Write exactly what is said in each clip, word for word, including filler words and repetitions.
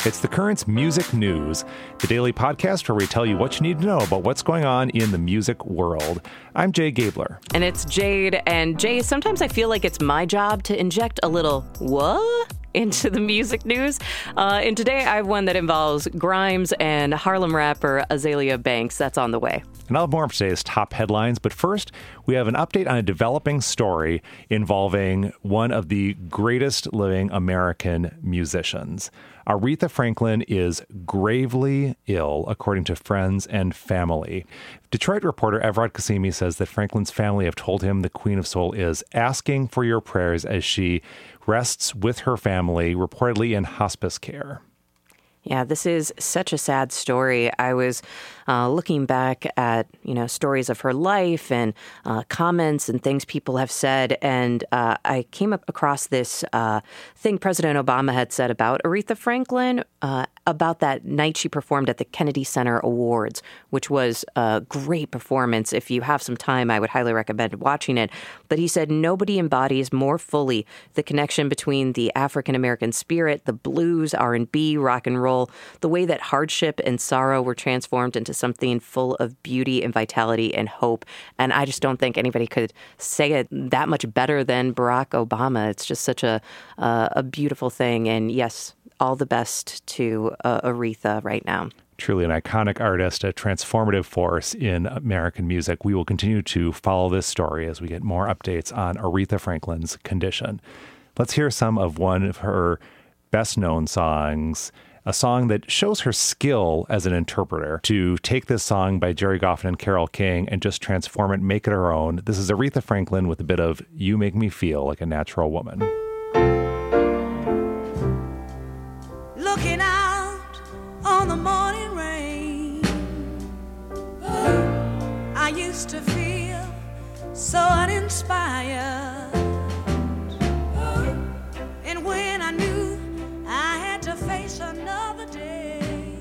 It's The Currents Music News, the daily podcast where we tell you what you need to know about what's going on in the music world. I'm Jay Gabler. And it's Jade. And Jay, sometimes I feel like it's my job to inject a little what into the music news. Uh, and today I have one that involves Grimes and Harlem rapper Azealia Banks. That's on the way. And I'll have more of today's top headlines, but first, we have an update on a developing story involving one of the greatest living American musicians. Aretha Franklin is gravely ill, according to friends and family. Detroit reporter Evrod Cassimi says that Franklin's family have told him the Queen of Soul is asking for your prayers as she rests with her family, reportedly in hospice care. Yeah, this is such a sad story. I was uh, looking back at, you know, stories of her life and uh, comments and things people have said. And uh, I came up across this uh, thing President Obama had said about Aretha Franklin, uh, about that night she performed at the Kennedy Center Awards, which was a great performance. If you have some time, I would highly recommend watching it. But he said nobody embodies more fully the connection between the African-American spirit, the blues, R and B, rock and roll, the way that hardship and sorrow were transformed into something full of beauty and vitality and hope. And I just don't think anybody could say it that much better than Barack Obama. It's just such a uh, a beautiful thing. And yes, all the best to uh, Aretha right now. Truly an iconic artist, a transformative force in American music. We will continue to follow this story as we get more updates on Aretha Franklin's condition. Let's hear some of one of her best-known songs, a song that shows her skill as an interpreter to take this song by Jerry Goffin and Carole King and just transform it, make it her own. This is Aretha Franklin with a bit of You Make Me Feel Like a Natural Woman. Looking out on the morning rain, I used to feel so uninspired, and when I knew I had to face another day.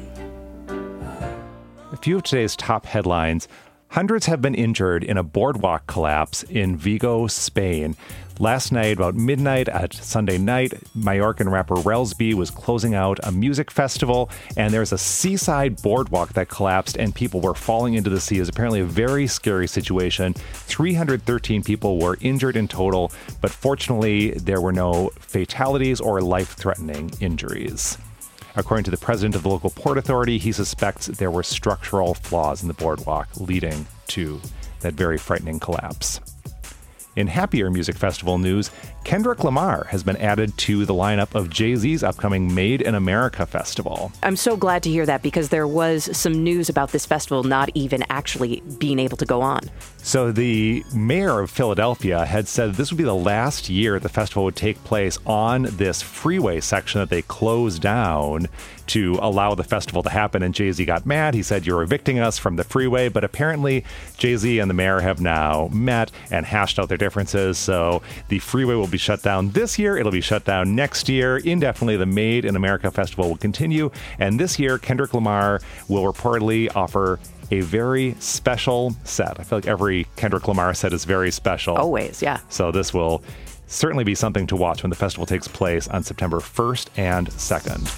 A few of today's top headlines. Hundreds have been injured in a boardwalk collapse in Vigo, Spain. Last night, about midnight at Sunday night, Majorcan rapper Relsby was closing out a music festival, and there's a seaside boardwalk that collapsed, and people were falling into the sea. It was apparently a very scary situation. three hundred thirteen people were injured in total, but fortunately, there were no fatalities or life-threatening injuries. According to the president of the local port authority, he suspects there were structural flaws in the boardwalk leading to that very frightening collapse. In happier music festival news, Kendrick Lamar has been added to the lineup of Jay-Z's upcoming Made in America festival. I'm so glad to hear that because there was some news about this festival not even actually being able to go on. So the mayor of Philadelphia had said this would be the last year the festival would take place on this freeway section that they closed down to allow the festival to happen. And Jay-Z got mad. He said, "You're evicting us from the freeway." But apparently Jay-Z and the mayor have now met and hashed out their differences. So the freeway will be shut down this year. It'll be shut down next year. Indefinitely, the Made in America festival will continue. And this year, Kendrick Lamar will reportedly offer a very special set. I feel like every Kendrick Lamar set is very special. Always, yeah. So this will certainly be something to watch when the festival takes place on September first and second.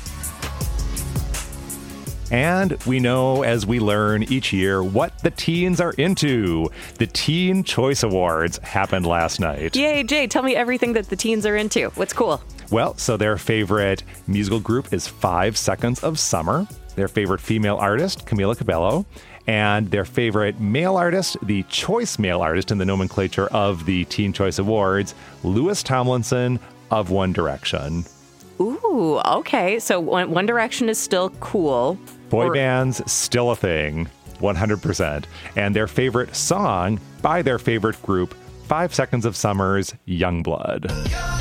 And we know, as we learn each year, what the teens are into. The Teen Choice Awards happened last night. Yay, Jay, tell me everything that the teens are into. What's cool? Well, so their favorite musical group is Five Seconds of Summer. Their favorite female artist, Camila Cabello. And their favorite male artist, the choice male artist in the nomenclature of the Teen Choice Awards, Louis Tomlinson of One Direction. Ooh, okay. So One, One Direction is still cool. Boy or- bands, still a thing, one hundred percent. And their favorite song by their favorite group, Five Seconds of Summer's Youngblood.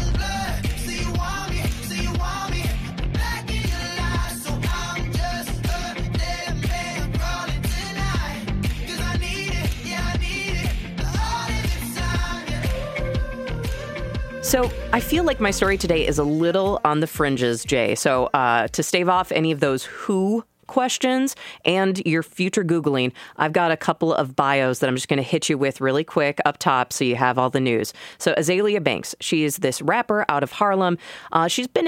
So I feel like my story today is a little on the fringes, Jay. So uh, to stave off any of those who questions and your future Googling, I've got a couple of bios that I'm just going to hit you with really quick up top so you have all the news. So Azealia Banks, she is this rapper out of Harlem. Uh, she's been in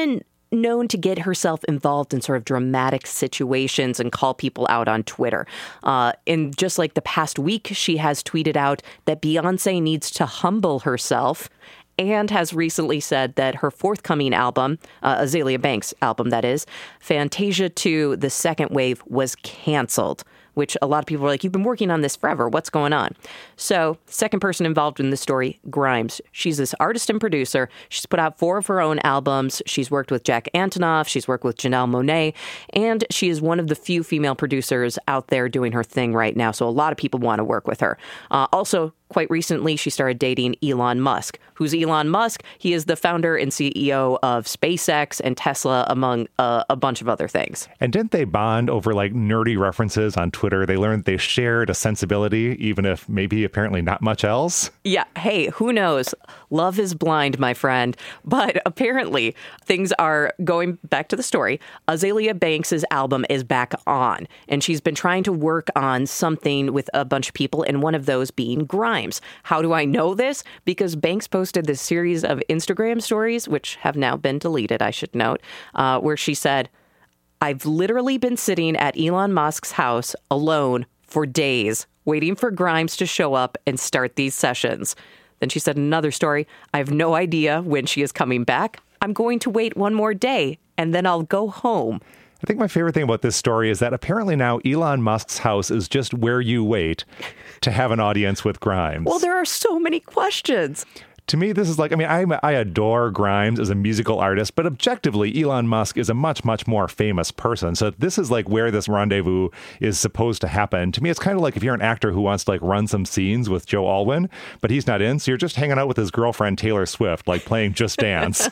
known to get herself involved in sort of dramatic situations and call people out on Twitter. Uh, in just like the past week, she has tweeted out that Beyonce needs to humble herself, and has recently said that her forthcoming album, uh, Azealia Banks' album that is, Fantasia two, The Second Wave, was canceled, which a lot of people were like, you've been working on this forever. What's going on? So, second person involved in the story, Grimes. She's this artist and producer. She's put out four of her own albums. She's worked with Jack Antonoff. She's worked with Janelle Monáe. And she is one of the few female producers out there doing her thing right now. So a lot of people want to work with her. Uh, also, quite recently, she started dating Elon Musk. Who's Elon Musk? He is the founder and C E O of SpaceX and Tesla, among uh, a bunch of other things. And didn't they bond over like nerdy references on Twitter? They learned they shared a sensibility, even if maybe apparently not much else. Yeah. Hey, who knows? Love is blind, my friend. But apparently things are going back to the story. Azealia Banks' album is back on, and she's been trying to work on something with a bunch of people, and one of those being Grimes. How do I know this? Because Banks posted this series of Instagram stories, which have now been deleted, I should note, uh, where she said, I've literally been sitting at Elon Musk's house alone for days, waiting for Grimes to show up and start these sessions. Then she said another story, I have no idea when she is coming back. I'm going to wait one more day, and then I'll go home. I think my favorite thing about this story is that apparently now Elon Musk's house is just where you wait to have an audience with Grimes. Well, there are so many questions. To me, this is like, I mean, I, I adore Grimes as a musical artist, but objectively, Elon Musk is a much, much more famous person. So this is like where this rendezvous is supposed to happen. To me, it's kind of like if you're an actor who wants to like run some scenes with Joe Alwyn, but he's not in. So you're just hanging out with his girlfriend, Taylor Swift, like playing Just Dance.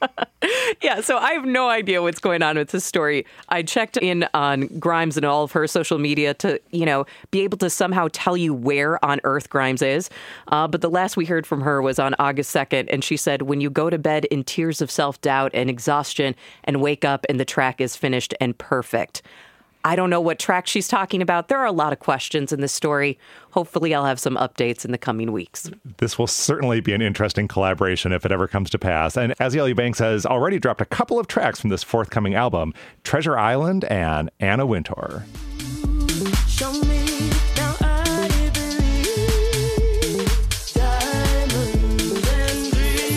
Yeah, so I have no idea what's going on with this story. I checked in on Grimes and all of her social media to, you know, be able to somehow tell you where on earth Grimes is. Uh, but the last we heard from her was on August second, and she said, when you go to bed in tears of self-doubt and exhaustion and wake up and the track is finished and perfect. I don't know what track she's talking about. There are a lot of questions in this story. Hopefully, I'll have some updates in the coming weeks. This will certainly be an interesting collaboration if it ever comes to pass. And Azealia Banks has already dropped a couple of tracks from this forthcoming album, Treasure Island and Anna Wintour. Show me now I believe diamonds and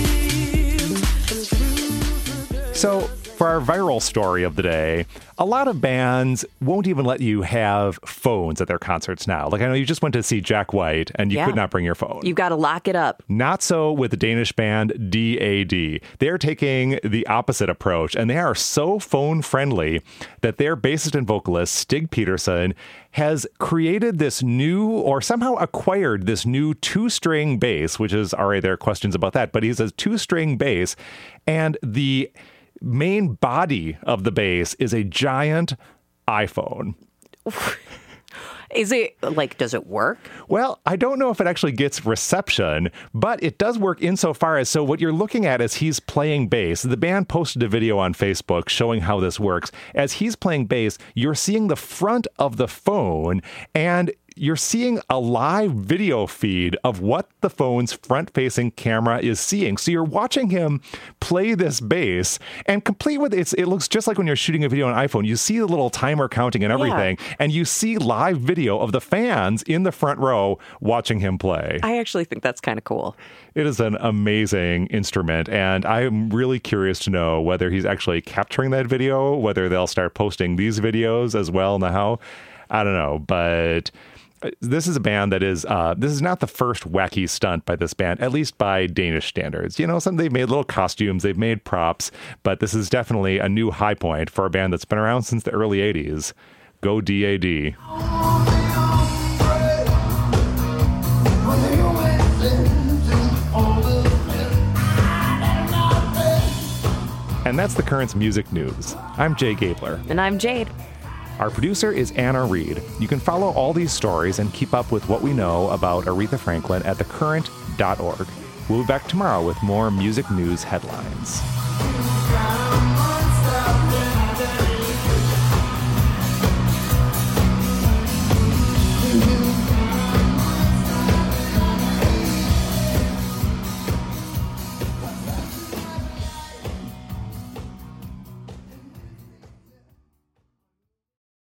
dreams. So, for our viral story of the day, a lot of bands won't even let you have phones at their concerts now. Like, I know you just went to see Jack White and you Yeah. could not bring your phone. You've got to lock it up. Not so with the Danish band D A D. They're taking the opposite approach, and they are so phone friendly that their bassist and vocalist, Stig Peterson, has created this new, or somehow acquired this new two-string bass, which is, all right, there are questions about that, but he's a two-string bass, and the main body of the bass is a giant iPhone. Is it, like, does it work? Well, I don't know if it actually gets reception, but it does work insofar as, so what you're looking at is he's playing bass. The band posted a video on Facebook showing how this works. As he's playing bass, you're seeing the front of the phone, and you're seeing a live video feed of what the phone's front-facing camera is seeing. So you're watching him play this bass, and complete with it's, it looks just like when you're shooting a video on an iPhone. You see the little timer counting and everything, yeah. and you see live video of the fans in the front row watching him play. I actually think that's kind of cool. It is an amazing instrument, and I'm really curious to know whether he's actually capturing that video, whether they'll start posting these videos as well now. I don't know, but this is a band that is, uh, this is not the first wacky stunt by this band, at least by Danish standards. You know, some they've made little costumes, they've made props, but this is definitely a new high point for a band that's been around since the early eighties. Go D A D. And that's the Currents Music News. I'm Jay Gabler. And I'm Jade. Our producer is Anna Reed. You can follow all these stories and keep up with what we know about Aretha Franklin at the current dot org. We'll be back tomorrow with more music news headlines.